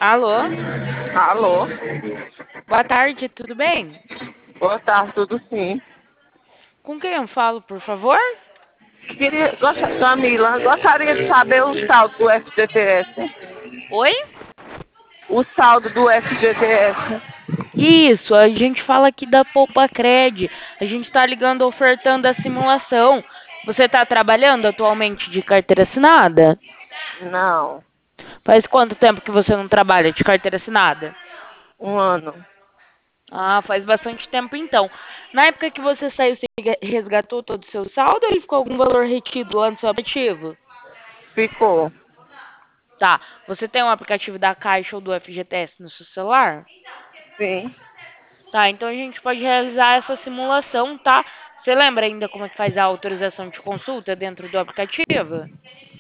Alô? Alô? Boa tarde, tudo bem? Boa tarde, tudo sim. Com quem eu falo, por favor? Camila, gostaria de saber o saldo do FGTS. Oi? O saldo do FGTS. Isso, a gente fala aqui da Poupa Cred. A gente está ligando ofertando a simulação. Você está trabalhando atualmente de carteira assinada? Não, Faz quanto tempo que você não trabalha de carteira assinada? um ano. Ah, faz bastante tempo então. Na época que você saiu, você resgatou todo o seu saldo ou ele ficou algum valor retido lá no seu aplicativo? Ficou. Tá. Você tem um aplicativo da Caixa ou do FGTS no seu celular? Sim. Tá, então a gente pode realizar essa simulação, tá? Você lembra ainda como é que faz a autorização de consulta dentro do aplicativo?